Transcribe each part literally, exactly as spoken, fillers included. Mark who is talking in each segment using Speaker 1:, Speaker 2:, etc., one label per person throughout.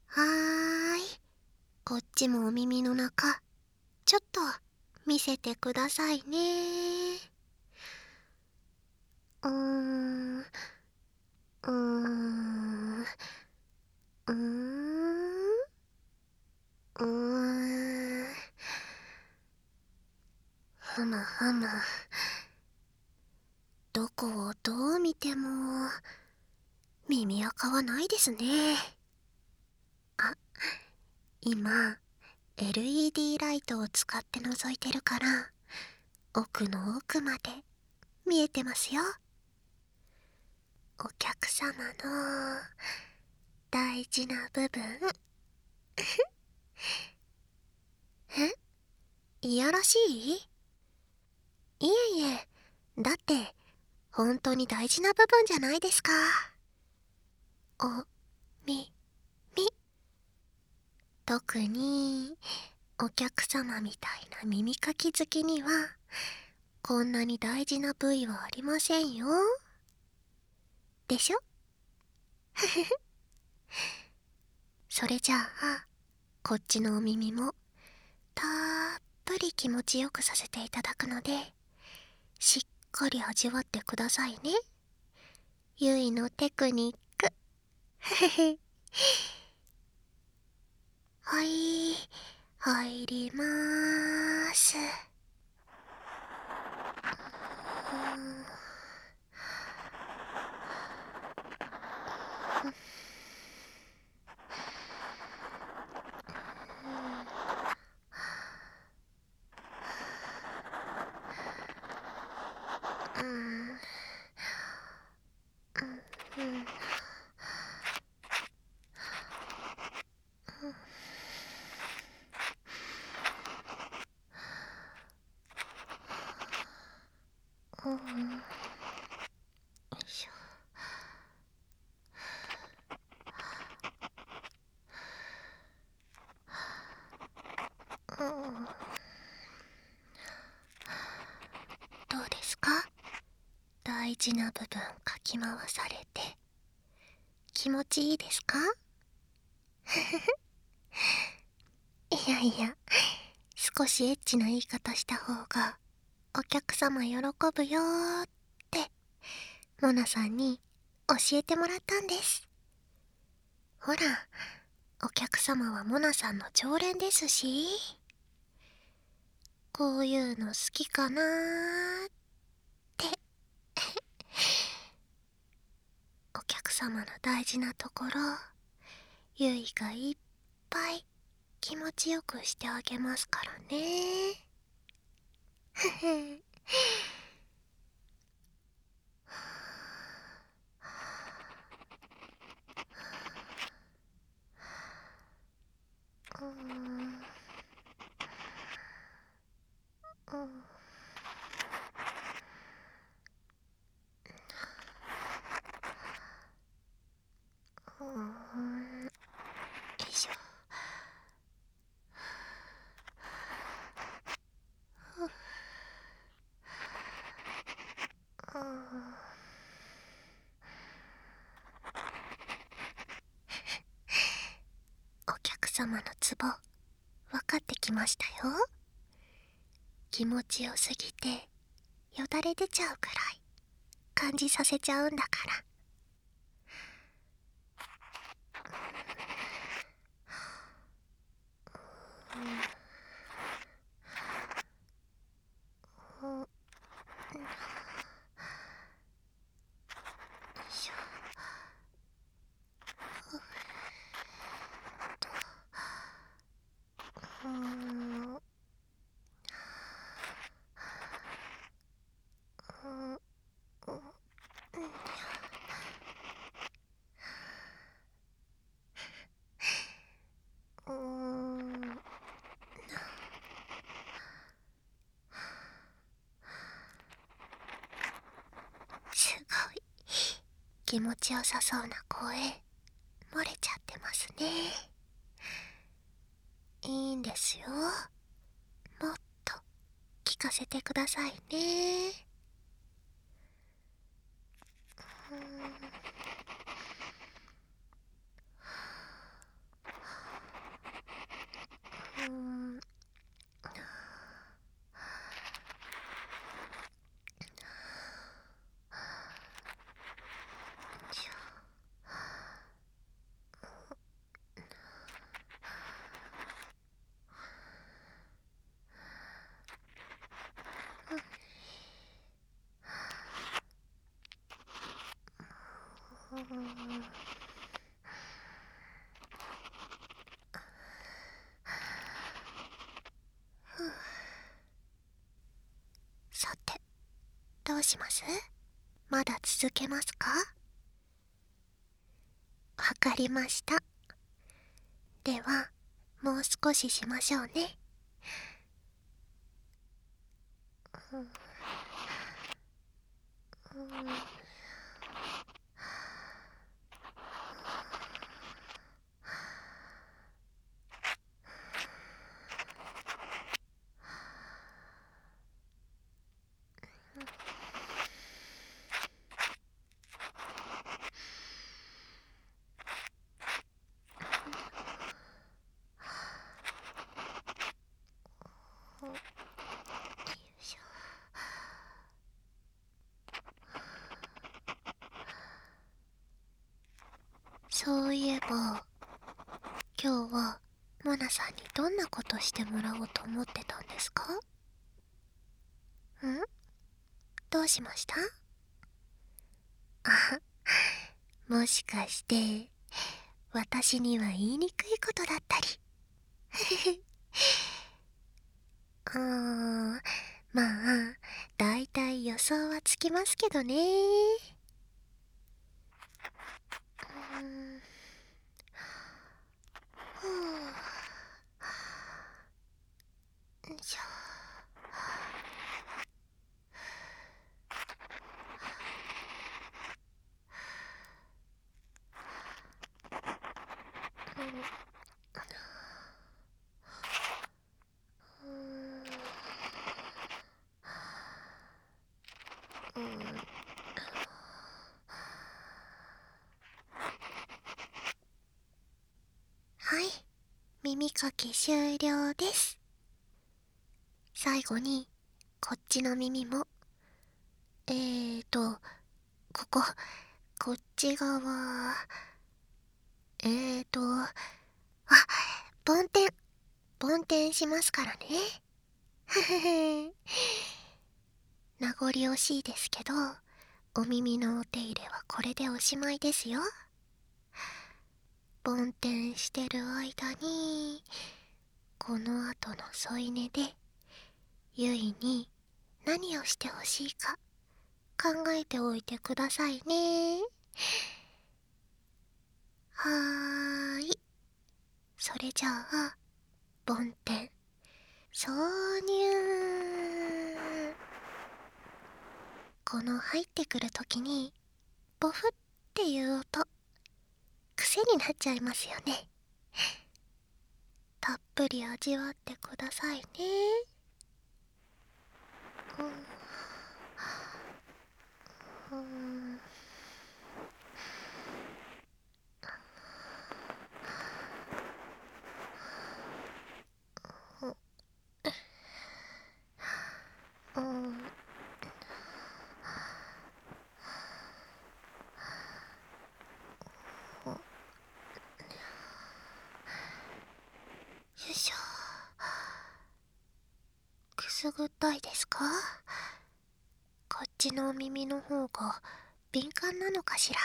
Speaker 1: はーい。こっちもお耳の中、ちょっと見せてくださいね。うーん、うーん、うーん、うーん。ふむふむ。どこをどう見ても、耳垢はないですね。あ、今、エルイーディー ライトを使って覗いてるから、奥の奥まで見えてますよ。お客様の大事な部分。え、いやらしい？いえいえ、だって本当に大事な部分じゃないですか。お、み、み。特にお客様みたいな耳かき好きにはこんなに大事な部位はありませんよ。でしょ？それじゃあ、こっちのお耳もたっぷり気持ちよくさせていただくので、しっかり味わってくださいね。ゆいのテクニック。はい、入りまーす。うん、うん、うん、うん。うん、よいしょ。うん、どうですか？大事な部分かき回されて気持ちいいですか？いやいや、少しエッチな言い方した方がお客様喜ぶよーってモナさんに教えてもらったんです。ほら、お客様はモナさんの常連ですし、こういうの好きかなーって。お客様の大事なところ、ゆいがいっぱい気持ちよくしてあげますからね。ふふ。うーん、うん、うーん、よいしょ。うーん。お客様のツボ分かってきましたよ。気持ちよすぎてよだれ出ちゃうくらい感じさせちゃうんだから。うん、うん、よいしょ。うーん、うん、うん、うん。すごい気持ちよさそうな声漏れちゃってますね。いいんですよ。もっと聞かせてくださいね。うん、 さて、どうします？まだ続けますか？わかりました。では、もう少ししましょうね。うんうんよいしょ。そういえば、今日はモナさんにどんなことしてもらおうと思ってたんですか？ん？どうしました？あ、もしかして私には言いにくいことだったり。あー、まあだいたい予想はつきますけどね。うーん、ふう、よいしょ。うん、うん、はい、耳かき終了です。最後にこっちの耳も、えーとここ、こっち側、えーとあ、梵天梵天しますからね。ふふふ。名残惜しいですけど、お耳のお手入れはこれでおしまいですよ。梵天してる間に、この後の添い寝でゆいに何をしてほしいか考えておいてくださいね。はーい。それじゃあ梵天挿入。この入ってくるときにボフっていう音、癖になっちゃいますよね。たっぷり味わってくださいね。うん、うん、うん、よいしょ。くすぐったいですか？こっちのお耳の方が敏感なのかしら。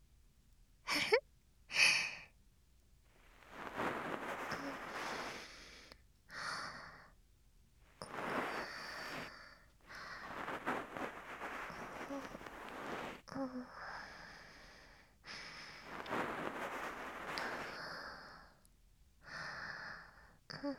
Speaker 1: うん、うん、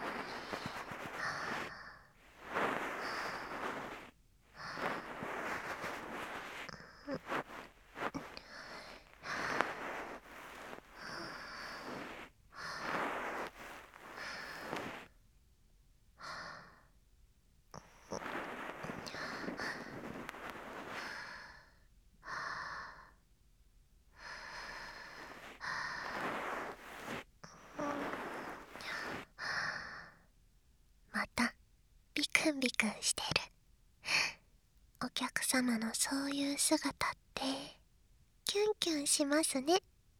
Speaker 1: またビクンビクンしてる。お客様のそういう姿ってキュンキュンしますね。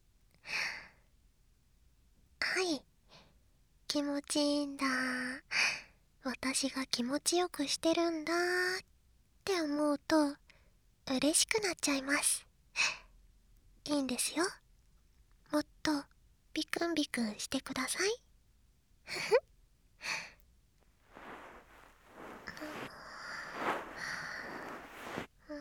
Speaker 1: はい、気持ちいいんだ、私が気持ちよくしてるんだって思うと嬉しくなっちゃいます。 いいんですよ。もっとビクンビクンしてください。ふふ。うん。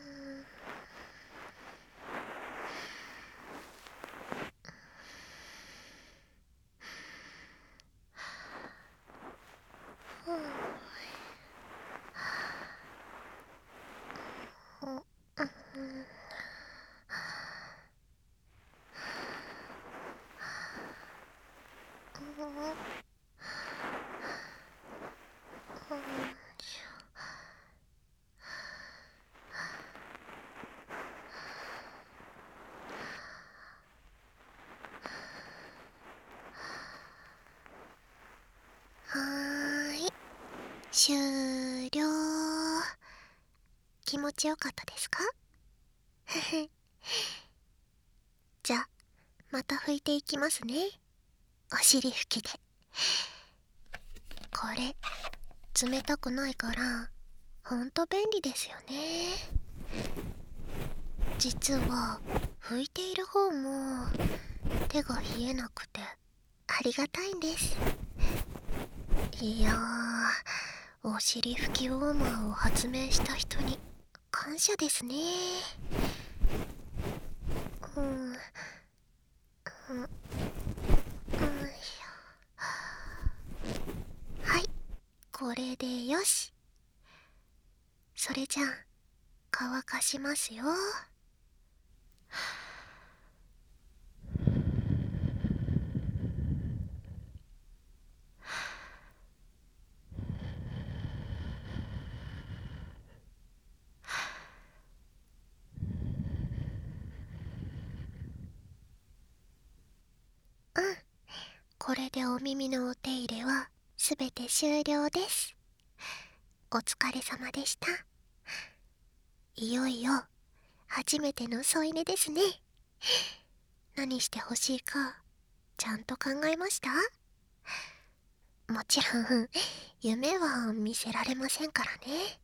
Speaker 1: はーい、終了。気持ちよかったですか？ふふ。じゃあまた拭いていきますね。お尻拭きで。これ冷たくないからほんと便利ですよね。実は拭いている方も手が冷えなくてありがたいんです。いやー、お尻拭きウォーマーを発明した人に感謝ですね。うん、うん、うん、よいしょ。はい、これでよし。それじゃあ乾かしますよ。うん、これでお耳のお手入れはすべて終了です。お疲れ様でした。いよいよ初めての添い寝ですね。何してほしいかちゃんと考えました？もちろん夢は見せられませんからね。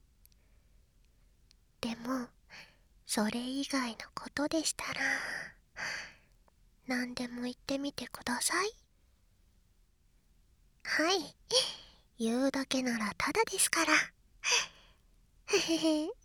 Speaker 1: でもそれ以外のことでしたら何でも言ってみてください。はい、言うだけならただですから。ふふふ。